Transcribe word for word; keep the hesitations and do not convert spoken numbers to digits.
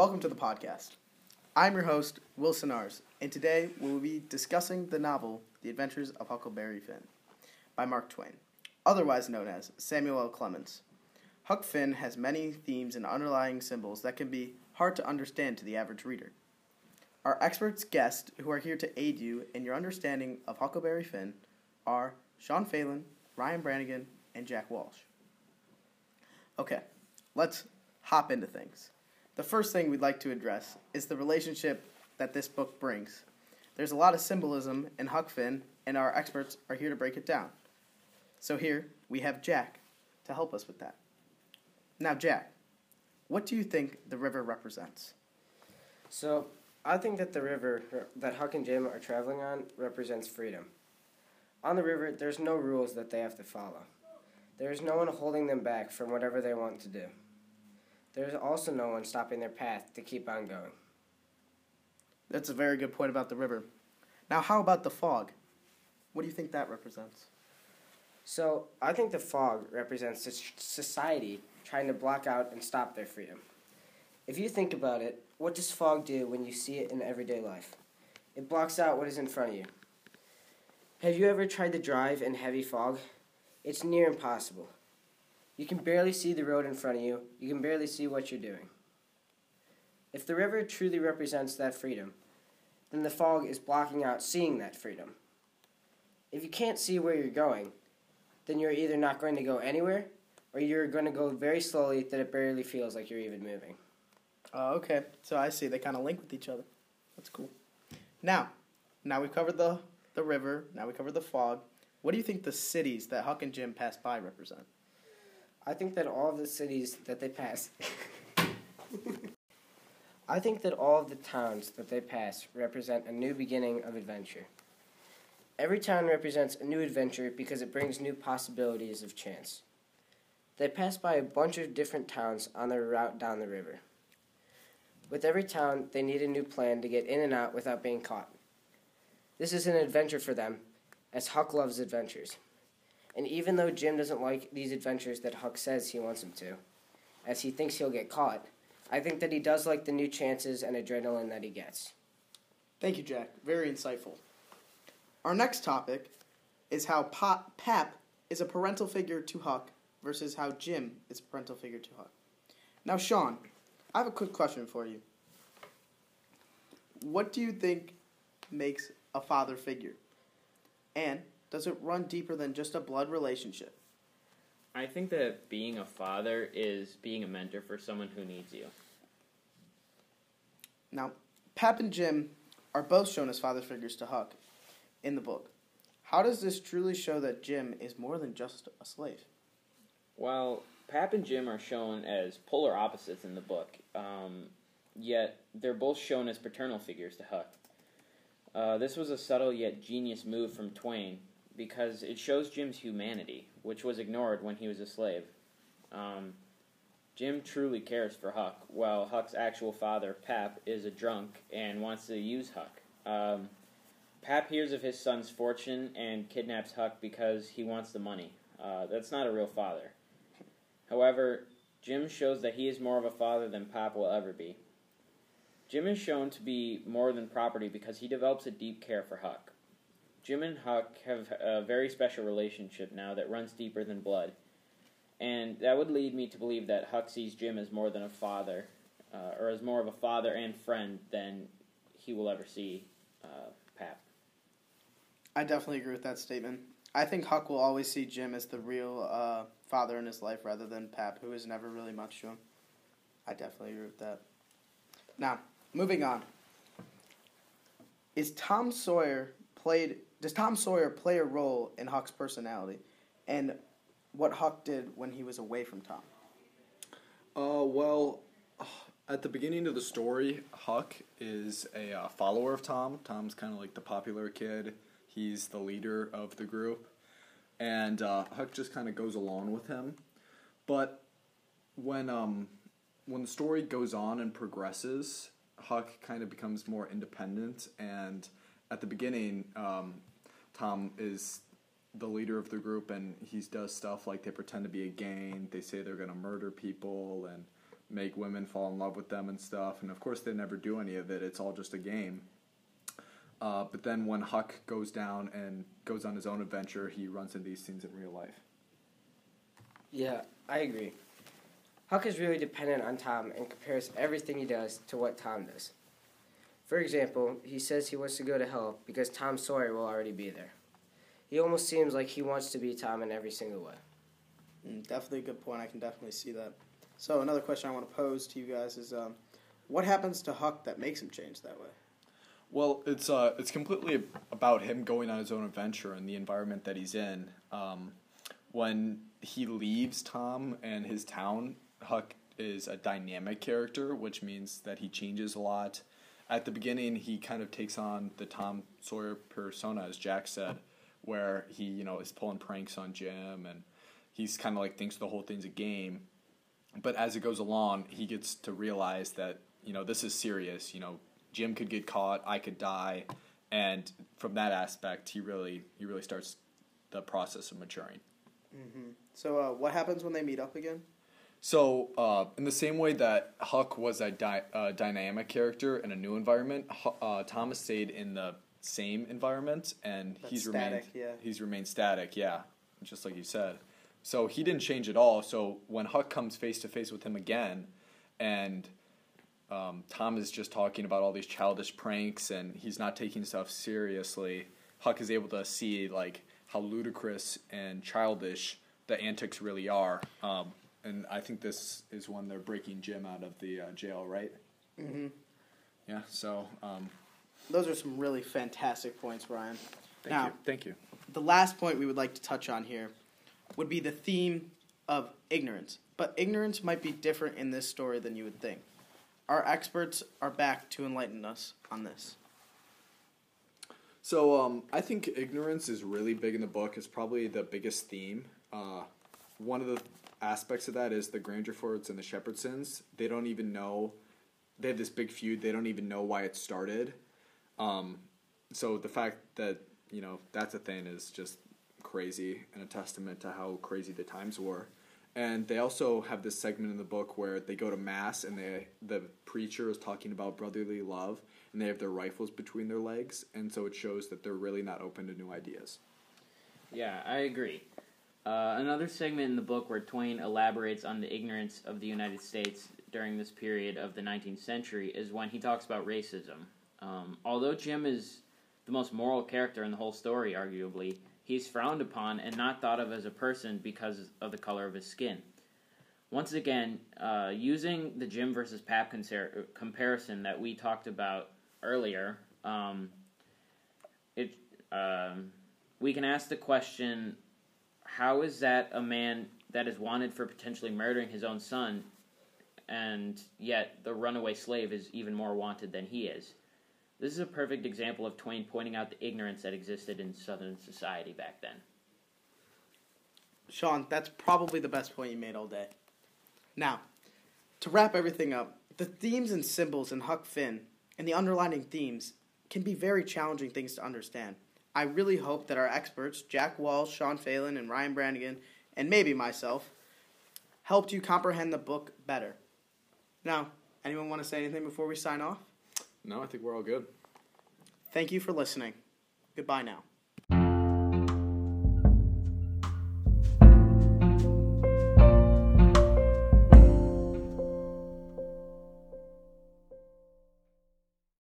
welcome to the podcast. I'm your host, Wilson Ars, and today we will be discussing the novel The Adventures of Huckleberry Finn by Mark Twain, otherwise known as Samuel L. Clemens. Huck Finn has many themes and underlying symbols that can be hard to understand to the average reader. Our experts guests who are here to aid you in your understanding of Huckleberry Finn are Sean Phelan, Ryan Brannigan, and Jack Walsh. Okay, let's hop into things. The first thing we'd like to address is the relationship that this book brings. There's a lot of symbolism in Huck Finn, and our experts are here to break it down. So here we have Jack to help us with that. Now, Jack, what do you think the river represents? So, I think that the river that Huck and Jim are traveling on represents freedom. On the river, there's no rules that they have to follow. There is no one holding them back from whatever they want to do. There is also no one stopping their path to keep on going. That's a very good point about the river. Now, how about the fog? What do you think that represents? So, I think the fog represents society trying to block out and stop their freedom. If you think about it, what does fog do when you see it in everyday life? It blocks out what is in front of you. Have you ever tried to drive in heavy fog? It's near impossible. You can barely see the road in front of you. You can barely see what you're doing. If the river truly represents that freedom, then the fog is blocking out seeing that freedom. If you can't see where you're going, then you're either not going to go anywhere, or you're going to go very slowly that it barely feels like you're even moving. Oh, okay. So I see. They kind of link with each other. That's cool. Now, now we've covered the, the river. Now we covered the fog. What do you think the cities that Huck and Jim pass by represent? I think that all of the cities that they pass... I think that all of the towns that they pass represent a new beginning of adventure. Every town represents a new adventure because it brings new possibilities of chance. They pass by a bunch of different towns on their route down the river. With every town, they need a new plan to get in and out without being caught. This is an adventure for them, as Huck loves adventures. And even though Jim doesn't like these adventures that Huck says he wants him to, as he thinks he'll get caught, I think that he does like the new chances and adrenaline that he gets. Thank you, Jack. Very insightful. Our next topic is how Pop, Pap is a parental figure to Huck versus how Jim is a parental figure to Huck. Now, Sean, I have a quick question for you. What do you think makes a father figure? And does it run deeper than just a blood relationship? I think that being a father is being a mentor for someone who needs you. Now, Pap and Jim are both shown as father figures to Huck in the book. How does this truly show that Jim is more than just a slave? Well, Pap and Jim are shown as polar opposites in the book, um, yet they're both shown as paternal figures to Huck. Uh, this was a subtle yet genius move from Twain, because it shows Jim's humanity, which was ignored when he was a slave. Um, Jim truly cares for Huck, while Huck's actual father, Pap, is a drunk and wants to use Huck. Um, Pap hears of his son's fortune and kidnaps Huck because he wants the money. Uh, that's not a real father. However, Jim shows that he is more of a father than Pap will ever be. Jim is shown to be more than property because he develops a deep care for Huck. Jim and Huck have a very special relationship now that runs deeper than blood, and that would lead me to believe that Huck sees Jim as more than a father, uh, or as more of a father and friend than he will ever see uh, Pap. I definitely agree with that statement. I think Huck will always see Jim as the real uh, father in his life rather than Pap, who is never really much to him. I definitely agree with that. Now, moving on. Is Tom Sawyer played... Does Tom Sawyer play a role in Huck's personality and what Huck did when he was away from Tom? Uh, well, at the beginning of the story, Huck is a uh, follower of Tom. Tom's kind of like the popular kid. He's the leader of the group. And uh, Huck just kind of goes along with him. But when um when the story goes on and progresses, Huck kind of becomes more independent. And at the beginning, um, Tom is the leader of the group, and he does stuff like they pretend to be a gang. They say they're going to murder people and make women fall in love with them and stuff. And of course, they never do any of it. It's all just a game. Uh, but then when Huck goes down and goes on his own adventure, he runs into these things in real life. Yeah, I agree. Huck is really dependent on Tom and compares everything he does to what Tom does. For example, he says he wants to go to hell because Tom Sawyer will already be there. He almost seems like he wants to be Tom in every single way. Mm, definitely a good point. I can definitely see that. So another question I want to pose to you guys is, um, what happens to Huck that makes him change that way? Well, it's uh, it's completely about him going on his own adventure and the environment that he's in. Um, when he leaves Tom and his town, Huck is a dynamic character, which means that he changes a lot. At the beginning, he kind of takes on the Tom Sawyer persona, as Jack said, where he, you know, is pulling pranks on Jim, and he's kind of like thinks the whole thing's a game. But as it goes along, he gets to realize that, you know, this is serious. You know, Jim could get caught, I could die, and from that aspect, he really he really starts the process of maturing. Mm-hmm. So uh, what happens when they meet up again? So, uh, in the same way that Huck was a di- uh, dynamic character in a new environment, Hu- uh, Thomas stayed in the same environment, and That's he's static, remained yeah. he's remained static. Yeah, just like you said. So he didn't change at all. So when Huck comes face to face with him again, and um, Tom is just talking about all these childish pranks, and he's not taking stuff seriously, Huck is able to see like how ludicrous and childish the antics really are. Um, And I think this is when they're breaking Jim out of the uh, jail, right? Mm-hmm. Yeah, so... Um, Those are some really fantastic points, Ryan. thank now, you. Thank you. The last point we would like to touch on here would be the theme of ignorance. But ignorance might be different in this story than you would think. Our experts are back to enlighten us on this. So um, I think ignorance is really big in the book. It's probably the biggest theme. Uh, one of the aspects of that is the Grangerfords and the Shepherdsons. They don't even know, they have this big feud, they don't even know why it started. Um, so the fact that, you know, that's a thing is just crazy and a testament to how crazy the times were. And they also have this segment in the book where they go to Mass and they, the preacher is talking about brotherly love, and they have their rifles between their legs, and so it shows that they're really not open to new ideas. Yeah, I agree. Uh, another segment in the book where Twain elaborates on the ignorance of the United States during this period of the nineteenth century is when he talks about racism. Um, although Jim is the most moral character in the whole story, arguably, he's frowned upon and not thought of as a person because of the color of his skin. Once again, uh, using the Jim versus Pap conser- comparison that we talked about earlier, um, it um, we can ask the question, how is that a man that is wanted for potentially murdering his own son, and yet the runaway slave is even more wanted than he is? This is a perfect example of Twain pointing out the ignorance that existed in Southern society back then. Sean, that's probably the best point you made all day. Now, to wrap everything up, the themes and symbols in Huck Finn and the underlining themes can be very challenging things to understand. I really hope that our experts, Jack Walsh, Sean Phelan, and Ryan Brannigan, and maybe myself, helped you comprehend the book better. Now, anyone want to say anything before we sign off? No, I think we're all good. Thank you for listening. Goodbye now.